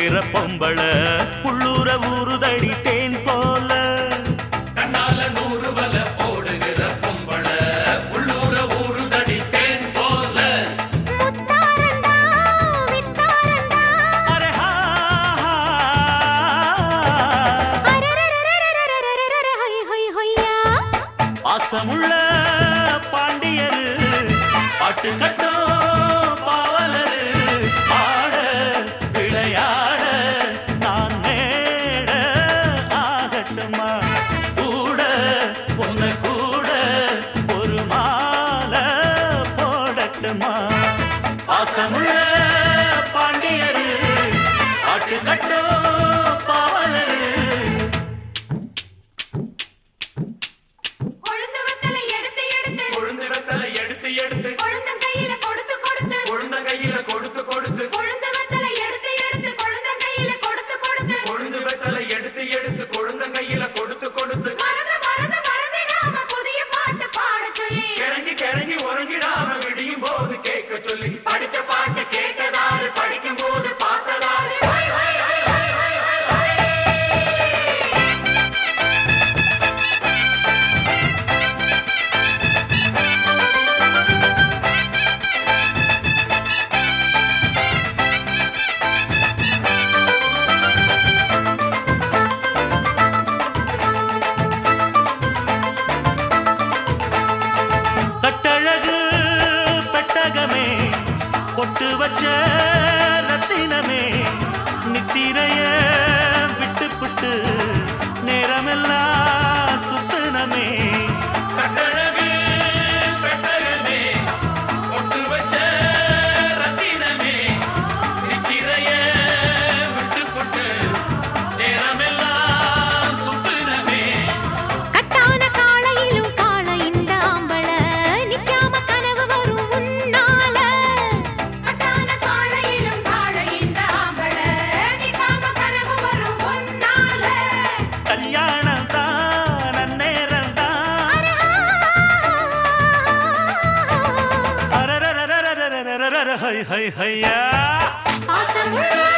ஓடுகிற பொம்பள உள்ளூர ஊறுதடி தேன் போல கண்ணால 100 வல ஓடுகிற பொம்பள உள்ளூர ஊறுதடி தேன் போல முத்தாரண்டா வித்தாரண்டா அரே ஹா அரரரரரரரரரரர ஹொய் ஹொய் ஹொய்யா பாசமுள்ள பாண்டியரு பாட்டு கட்டும் பாவலரு ஆட விளையாட நான் நேட ஆகட்டுமா கூட உன்னை கூட ஒரு மாலை போடட்டுமா பாசமுள்ள பாண்டியரு பாட்டு கட்டும் பாவலரு கொழுந்து வெத்தலை எடுத்து எடுத்து கொழுந்து வெத்தலை எடுத்து எடுத்து கொழுந்தன் கையில கொடுத்து கொடுத்து கொழுந்த கையில கொடுத்து கொடுத்து கொழுந்து வெத்தலை எடுத்து எடுத்து கொழுந்தன் கையில கொடுத்து கொடுத்து கொழுந்து வெத்தலை எடுத்து எடுத்து கொழுந்த கையில கொடுத்து கொடுத்து மறந்து மறந்து மறந்திடாம புதிய பாட்டு பாட சொல்லி கிறங்கி கிறங்கி உறங்கிடாம விடியும் போது கேட்க சொல்லி படிச்ச பாட்டு கேட்டதாரு படிக்கும் போது பார்த்ததாரு ஹொய் ஹொய் ஹொய் ஹொய் ஹொய் ஹொய் ஹொய். கட்டழகு பெட்டகமே பொட்டு வச்ச ரத்தினமே நித்திரைய விட்டு புட்டு நேரமெல்லாம் சுத்தனமே கட்டழகு பெட்டகமே பொட்டு வச்ச ரத்தினமே நித்திரைய விட்டு புட்டு நேரமெல்லாம் சுத்துனமே கட்டான காளையிலும் காள இந்த ஆம்பள நிக்காம கனவு வரும் உன்னால கட்டான காளையிலும் காள இந்த ஆம்பள நிக்காம கனவு வரும் உன்னால கல்யாணம் தான் நன்னேரம் தான் அரரரரரரரரரர ஹை ஹை ஹையா பாசமுள்ள